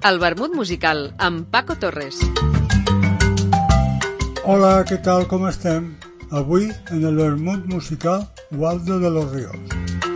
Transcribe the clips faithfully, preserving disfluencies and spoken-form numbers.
El vermut musical amb Paco Torres. Hola, què tal, com estem? Avui, en el vermut musical, Waldo de los Ríos.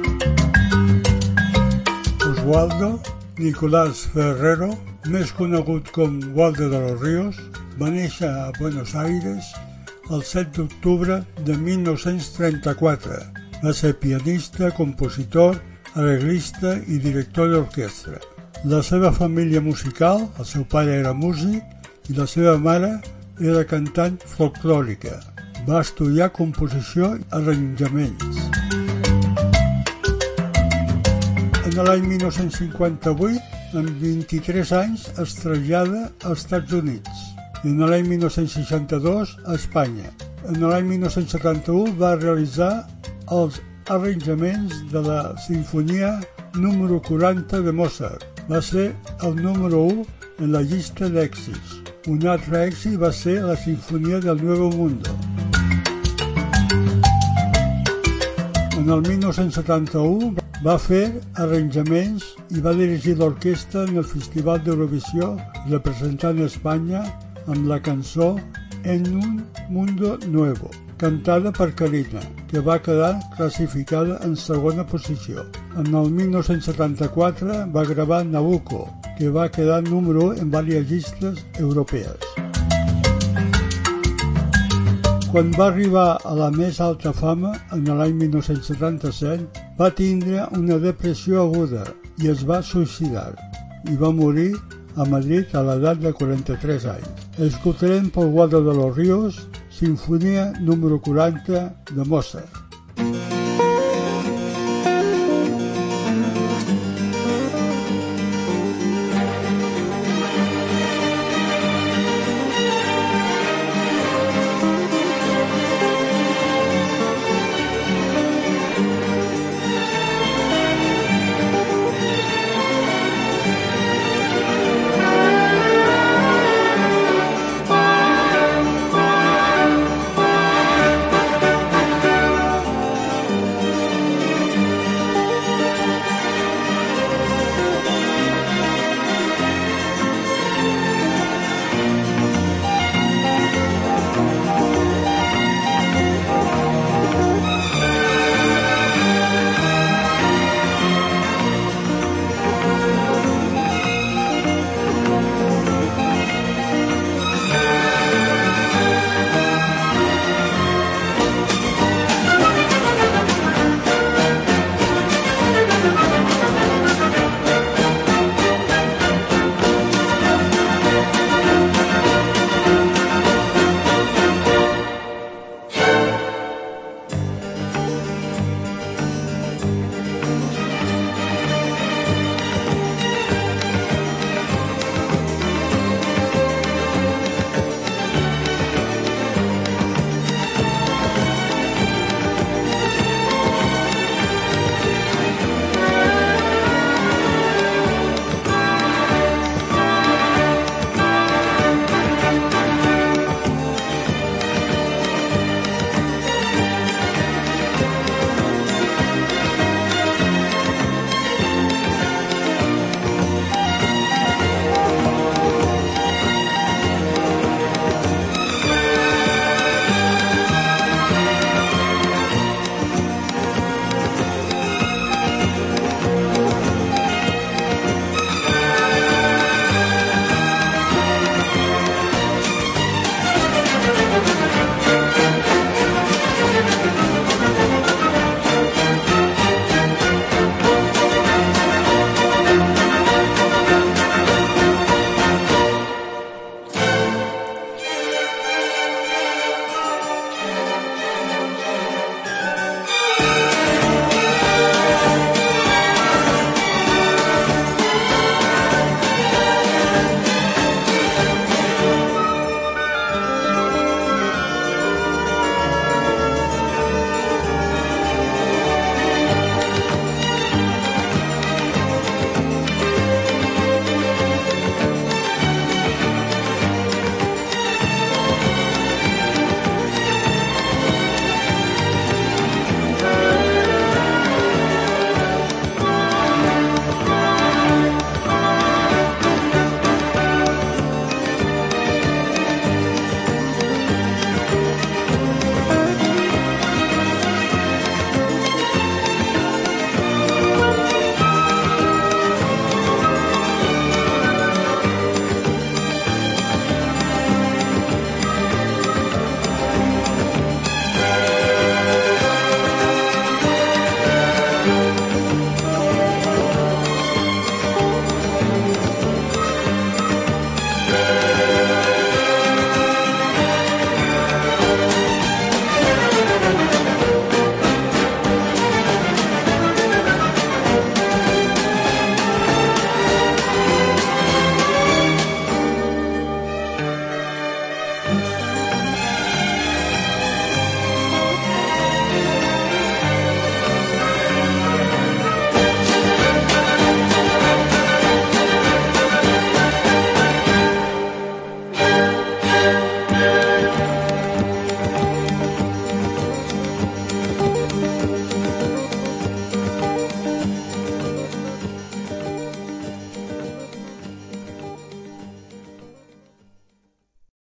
Oswaldo Nicolás Ferrero, més conegut com Waldo de los Ríos, va néixer a Buenos Aires el set d'octubre de mil nou-cents trenta-quatre. Va ser pianista, compositor, arreglista i director d'orquestra. La seva família musical, el seu pare era músic i la seva mare era cantant folclòrica. Va estudiar composició i arranjaments. En l'any mil nou-cents cinquanta-vuit, amb vint-i-tres anys, es trasllada als Estats Units. I en l'any mil nou-cents seixanta-dos, a Espanya. En l'any mil nou-cents setanta-u va realitzar els arranjaments de la Sinfonia número quaranta de Mozart. Va ser el número u en la llista d'èxits. Un altre èxit va ser la Sinfonia del Nuevo Mundo. En el mil nou-cents setanta-u va fer arranjaments i va dirigir l'orquestra en el Festival d'Eurovisió representant Espanya amb la cançó En un Mundo Nuevo, cantada per Karina, que va quedar classificada en segona posició. En el mil nou-cents setanta-quatre va gravar Nabucco, que va quedar número u en diverses llistes europees. Quan va arribar a la més alta fama, en l'any mil nou-cents setanta-set, va tindre una depressió aguda i es va suïcidar i va morir a Madrid a l'edat de quaranta-tres anys. Escoltarem pel Waldo de los Ríos, Sinfonia número quaranta de Mozart.